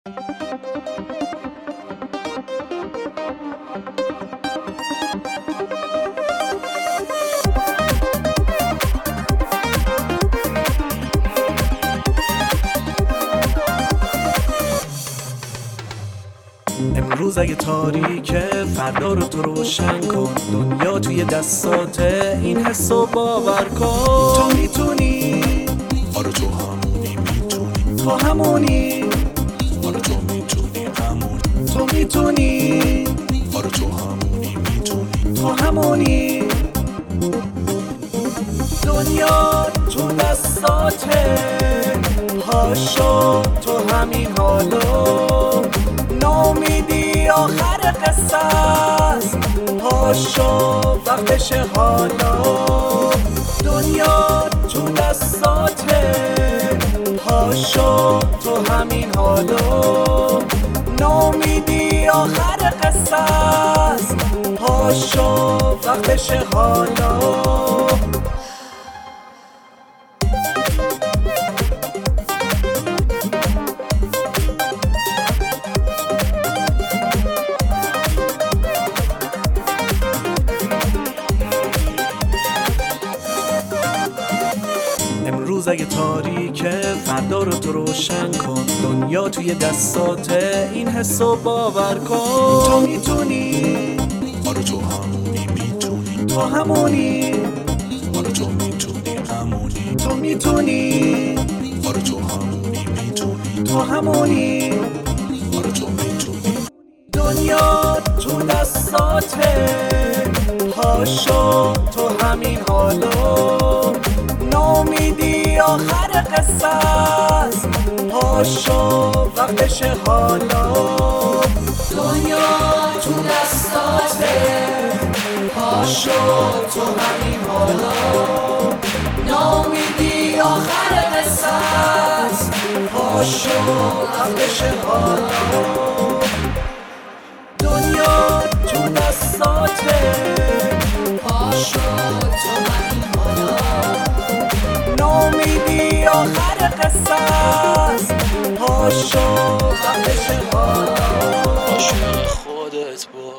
امروز اگه تاریکه فردا رو تو روشن کن. دنیا توی دستاته، این حسو باور کن. تو میتونی، آره تو همونی میتونی، تو همونی، آره تو میتونی همونی، تو میتونی، آره تو همونی میتونی، تو همونی. دنیا تو دستاته، پاشو تو همین حالو. نامیدی آخر قصه است، پاشو وقتشه حالا. دنیا تو دستاته، پاشو تو همین حالو. نامیدی آخر قصه است، پاشو وقتشه حالا. امروز اگه تاریکه فردا رو تو روشن کن. دنیا توی دستاته، این حسو باور کن. تو میتونی، آره تو همونی میتونی، تو همونی، آره تو میتونی همونی، تو میتونی، آره تو همونی میتونی، تو همونی. آره تو میتونی. دنیا تو دستاته، پاشو تو همین حالو. نامیدی آخر قصه است، پاشو وقتشه حالا. دنیا تو دستاته، پاشو تو همین حالا. نامیدی آخر قصه است، پاشو وقتشه حالا. دنیا تو دستاته، پاشو تو همین حالا. نامیدی آخر قصه است، پاشو وقتشه حالا. عاشق خودت باش.